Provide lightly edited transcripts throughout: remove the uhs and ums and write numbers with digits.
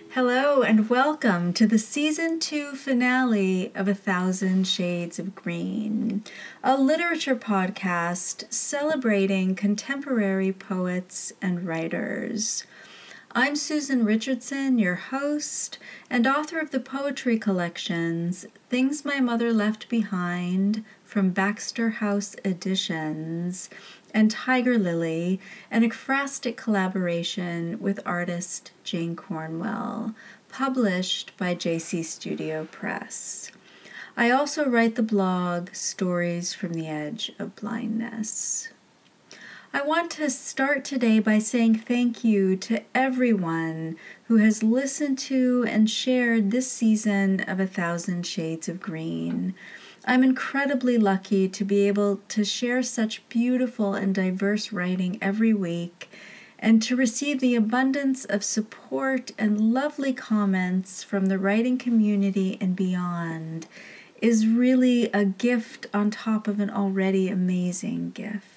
Hello and welcome to the Season 2 finale of 1,000 Shades of Green, a literature podcast celebrating contemporary poets and writers. I'm Susan Richardson, your host and author of the poetry collections Things My Mother Left Behind from Baxter House Editions and Tiger Lily, an ekphrastic collaboration with artist Jane Cornwell, published by JC Studio Press. I also write the blog Stories from the Edge of Blindness. I want to start today by saying thank you to everyone who has listened to and shared this season of 1,000 Shades of Green. I'm incredibly lucky to be able to share such beautiful and diverse writing every week and to receive the abundance of support and lovely comments from the writing community and beyond is really a gift on top of an already amazing gift.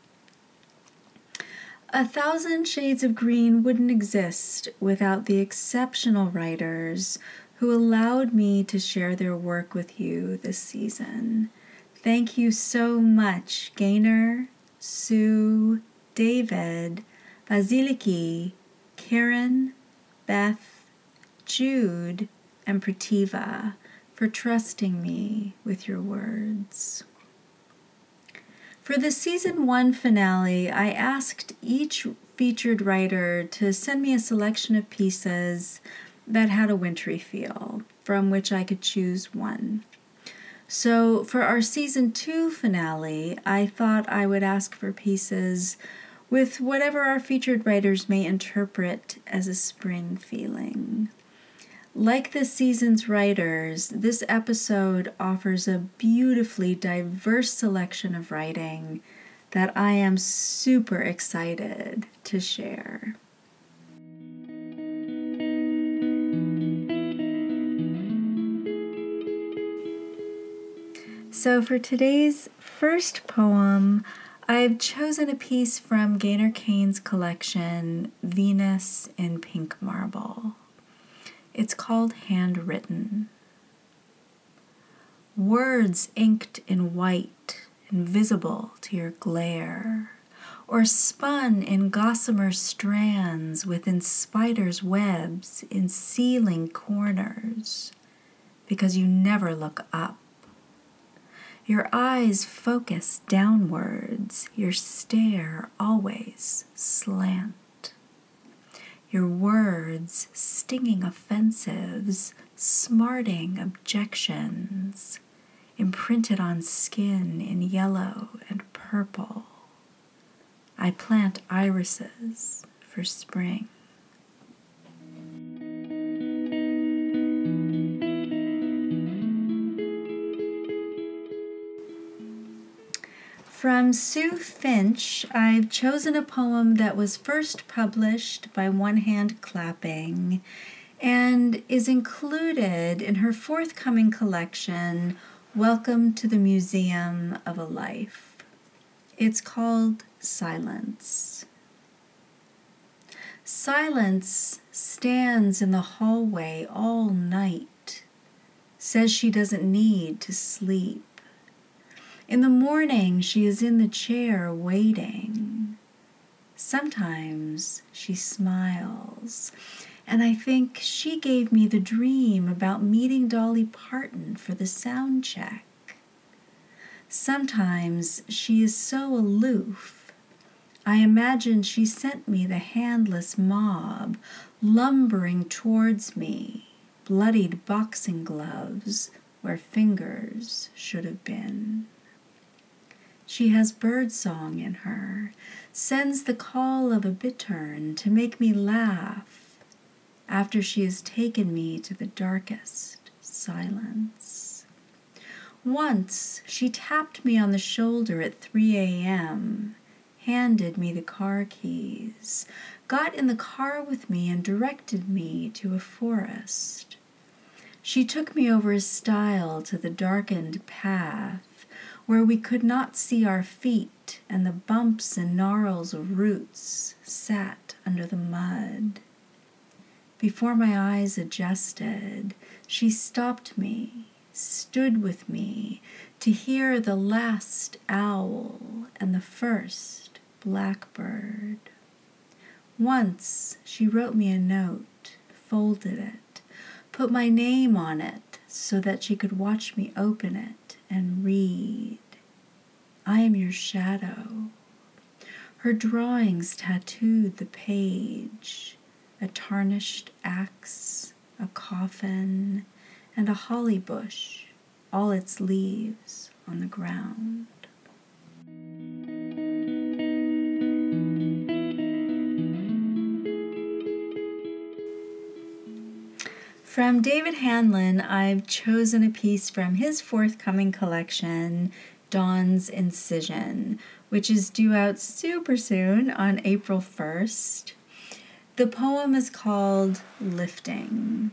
1,000 Shades of Green wouldn't exist without the exceptional writers who allowed me to share their work with you this season. Thank you so much, Gaynor, Sue, David, Basiliki, Karen, Beth, Jude, and Prativa for trusting me with your words. For the Season 1 finale, I asked each featured writer to send me a selection of pieces that had a wintry feel, from which I could choose one. So for our Season 2 finale, I thought I would ask for pieces with whatever our featured writers may interpret as a spring feeling. Like this season's writers, this episode offers a beautifully diverse selection of writing that I am super excited to share. So for today's first poem, I've chosen a piece from Gaynor Kane's collection, Venus in Pink Marble. It's called Handwritten. Words inked in white, invisible to your glare, or spun in gossamer strands within spiders' webs in ceiling corners, because you never look up. Your eyes focus downwards, your stare always slant. Your words stinging offensives, smarting objections, imprinted on skin in yellow and purple. I plant irises for spring. From Sue Finch, I've chosen a poem that was first published by One Hand Clapping and is included in her forthcoming collection, Welcome to the Museum of a Life. It's called Silence. Silence stands in the hallway all night, says she doesn't need to sleep. In the morning, she is in the chair waiting. Sometimes she smiles, and I think she gave me the dream about meeting Dolly Parton for the sound check. Sometimes she is so aloof. I imagine she sent me the handless mob, lumbering towards me, bloodied boxing gloves where fingers should have been. She has birdsong in her, sends the call of a bittern to make me laugh after she has taken me to the darkest silence. Once she tapped me on the shoulder at 3 a.m., handed me the car keys, got in the car with me and directed me to a forest. She took me over a stile to the darkened path, where we could not see our feet, and the bumps and gnarls of roots sat under the mud. Before my eyes adjusted, she stopped me, stood with me, to hear the last owl and the first blackbird. Once she wrote me a note, folded it, put my name on it so that she could watch me open it and read. I am your shadow. Her drawings tattooed the page, a tarnished axe, a coffin, and a holly bush, all its leaves on the ground. From David Hanlon, I've chosen a piece from his forthcoming collection, Dawn's Incision, which is due out super soon on April 1st. The poem is called Lifting.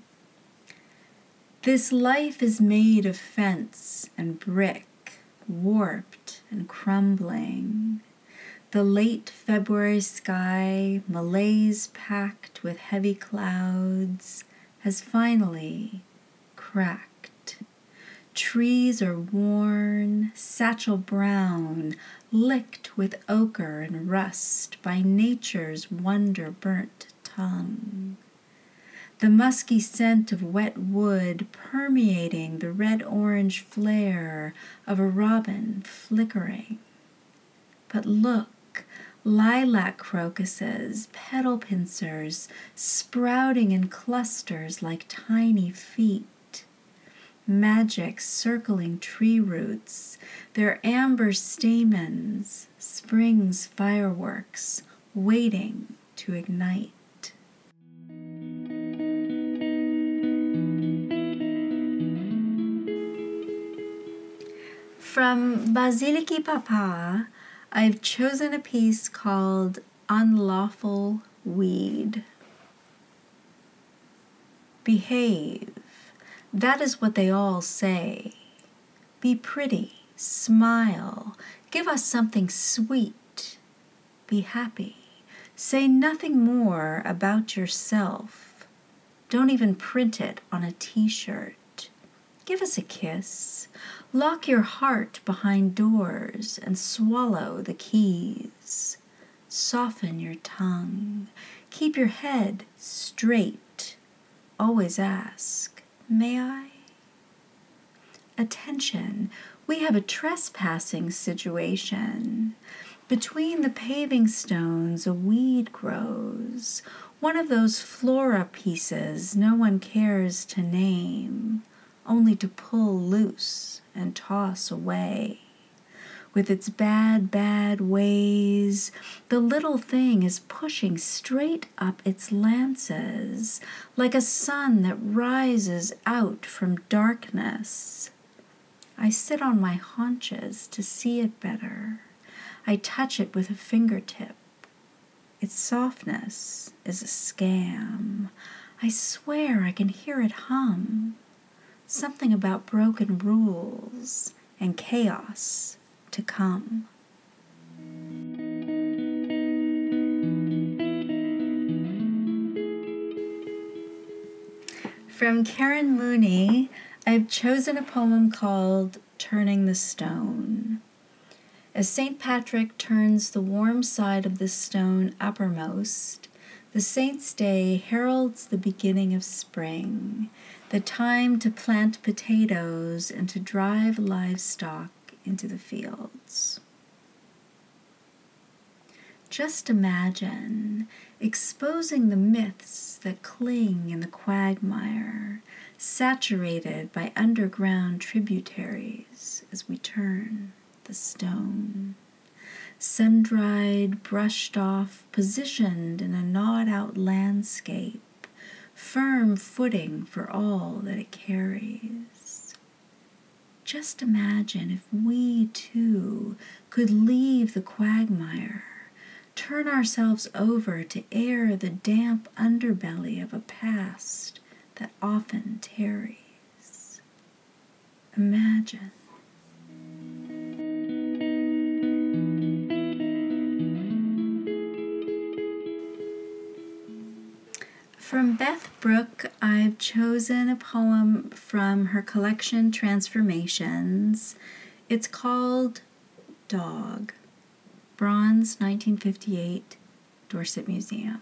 This life is made of fence and brick, warped and crumbling. The late February sky, malaise packed with heavy clouds, has finally cracked. Trees are worn, satchel brown, licked with ochre and rust by nature's wonder-burnt tongue. The musky scent of wet wood permeating the red-orange flare of a robin flickering. But look, lilac crocuses, petal pincers, sprouting in clusters like tiny feet. Magic circling tree roots, their amber stamens, spring's fireworks, waiting to ignite. From Basiliki Papa, I've chosen a piece called Unlawful Weed. Behave, that is what they all say. Be pretty, smile, give us something sweet. Be happy, say nothing more about yourself. Don't even print it on a t-shirt. Give us a kiss. Lock your heart behind doors and swallow the keys. Soften your tongue. Keep your head straight. Always ask, may I? Attention, we have a trespassing situation. Between the paving stones, a weed grows. One of those flora pieces no one cares to name, only to pull loose and toss away. With its bad, bad ways, the little thing is pushing straight up its lances, like a sun that rises out from darkness. I sit on my haunches to see it better. I touch it with a fingertip. Its softness is a scam. I swear I can hear it hum. Something about broken rules and chaos to come. From Karen Mooney, I've chosen a poem called Turning the Stone. As St. Patrick turns the warm side of the stone uppermost, the saint's day heralds the beginning of spring, the time to plant potatoes and to drive livestock into the fields. Just imagine exposing the myths that cling in the quagmire, saturated by underground tributaries as we turn the stone. Sun-dried, brushed off, positioned in a gnawed-out landscape, firm footing for all that it carries. Just imagine if we, too, could leave the quagmire, turn ourselves over to air the damp underbelly of a past that often tarries. Imagine. From Beth Brooke, I've chosen a poem from her collection Transformations. It's called Dog. Bronze, 1958, Dorset Museum.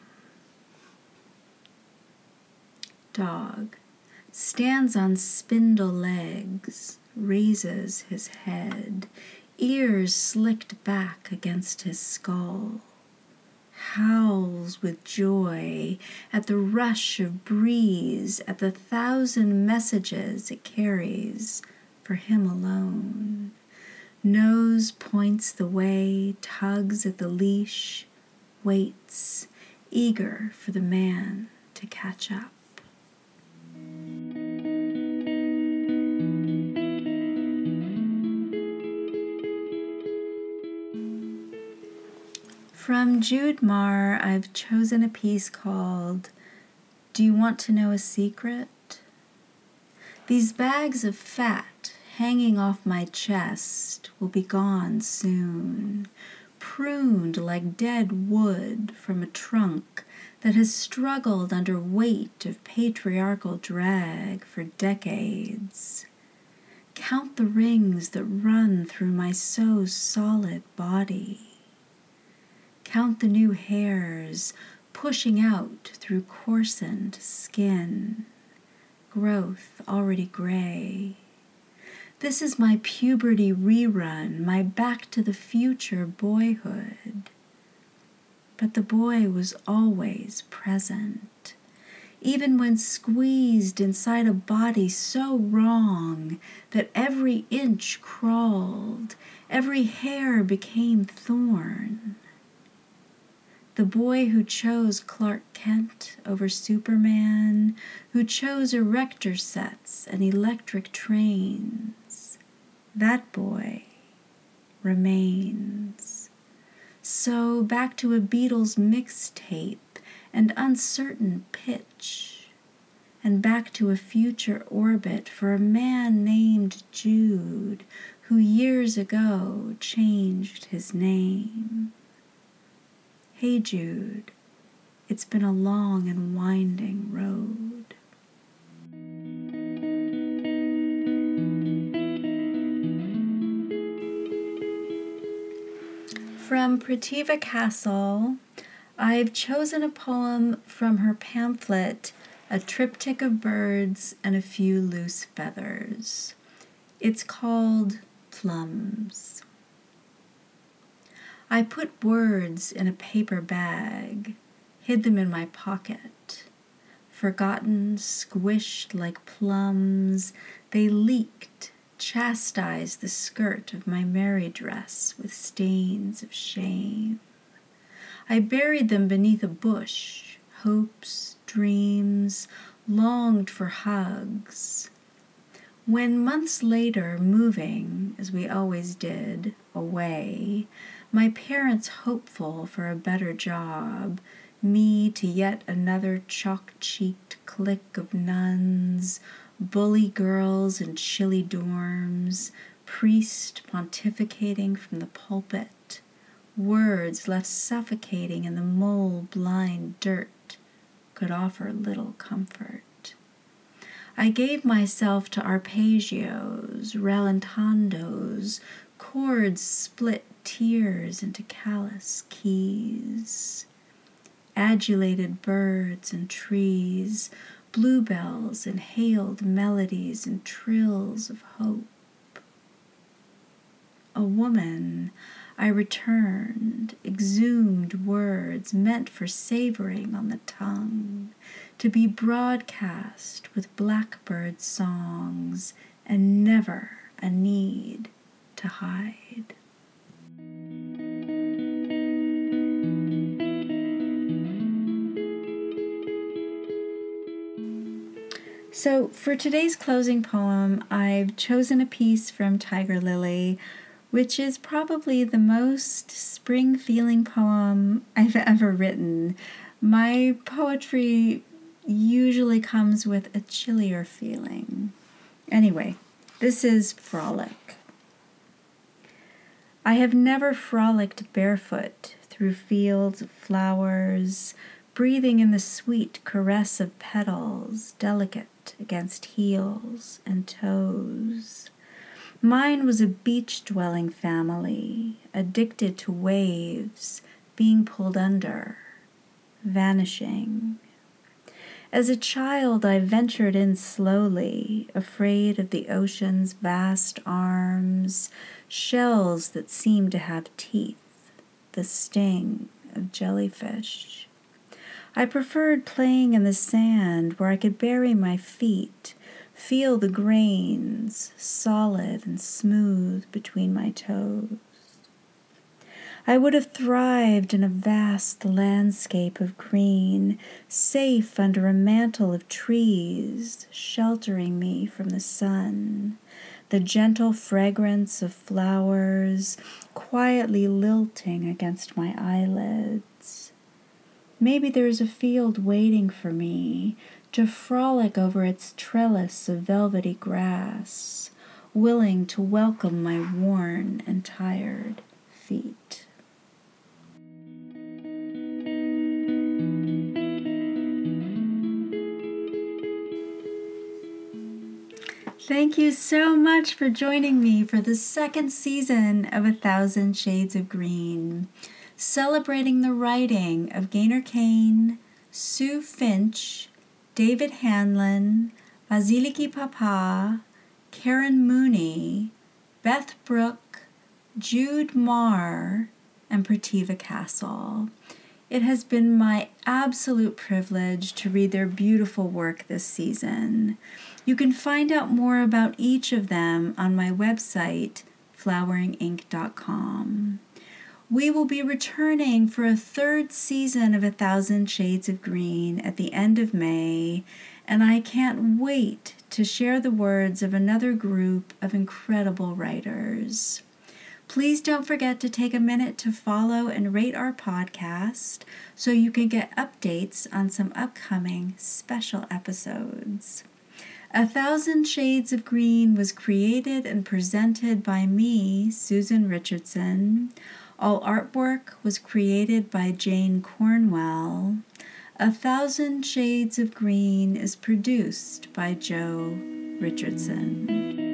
Dog stands on spindle legs, raises his head, ears slicked back against his skull, howls with joy at the rush of breeze, at the 1,000 messages it carries for him alone. Nose points the way, tugs at the leash, waits, eager for the man to catch up. From Jude Marr, I've chosen a piece called Do You Want to Know a Secret? These bags of fat hanging off my chest will be gone soon, pruned like dead wood from a trunk that has struggled under weight of patriarchal drag for decades. Count the rings that run through my so solid body. Count the new hairs pushing out through coarsened skin, growth already gray. This is my puberty rerun, my back to the future boyhood. But the boy was always present, even when squeezed inside a body so wrong that every inch crawled, every hair became thorn. The boy who chose Clark Kent over Superman, who chose erector sets and electric trains, that boy remains. So back to a Beatles mixtape and uncertain pitch, and back to a future orbit for a man named Jude, who years ago changed his name. Hey Jude, it's been a long and winding road. From Prativa Castle, I've chosen a poem from her pamphlet, A Triptych of Birds and a Few Loose Feathers. It's called Plums. I put words in a paper bag, hid them in my pocket. Forgotten, squished like plums, they leaked, chastised the skirt of my Mary dress with stains of shame. I buried them beneath a bush, hopes, dreams, longed for hugs. When months later, moving, as we always did, away, my parents hopeful for a better job, me to yet another chalk-cheeked clique of nuns, bully girls in chilly dorms, priest pontificating from the pulpit, words left suffocating in the mole-blind dirt could offer little comfort. I gave myself to arpeggios, rallentandos, chords split tears into callous keys. Adulated birds and trees, bluebells inhaled melodies and trills of hope. A woman, I returned, exhumed words meant for savoring on the tongue, to be broadcast with blackbird songs and never a need to hide. So for today's closing poem, I've chosen a piece from Tiger Lily, which is probably the most spring-feeling poem I've ever written. My poetry usually comes with a chillier feeling. Anyway, this is Frolic. I have never frolicked barefoot through fields of flowers, breathing in the sweet caress of petals, delicate against heels and toes. Mine was a beach-dwelling family, addicted to waves, being pulled under, vanishing. As a child, I ventured in slowly, afraid of the ocean's vast arms, shells that seemed to have teeth, the sting of jellyfish. I preferred playing in the sand where I could bury my feet, feel the grains, solid and smooth between my toes. I would have thrived in a vast landscape of green, safe under a mantle of trees, sheltering me from the sun, the gentle fragrance of flowers quietly lilting against my eyelids. Maybe there is a field waiting for me to frolic over its trellis of velvety grass, willing to welcome my worn and tired feet. Thank you so much for joining me for the second season of 1,000 Shades of Green, celebrating the writing of Gaynor Cain, Sue Finch, David Hanlon, Vasiliki Papa, Karen Mooney, Beth Brooke, Jude Marr, and Prativa Castle. It has been my absolute privilege to read their beautiful work this season. You can find out more about each of them on my website, floweringinc.com. We will be returning for a third season of 1,000 Shades of Green at the end of May, and I can't wait to share the words of another group of incredible writers. Please don't forget to take a minute to follow and rate our podcast so you can get updates on some upcoming special episodes. 1,000 Shades of Green was created and presented by me, Susan Richardson. All artwork was created by Jane Cornwell. 1,000 Shades of Green is produced by Joe Richardson.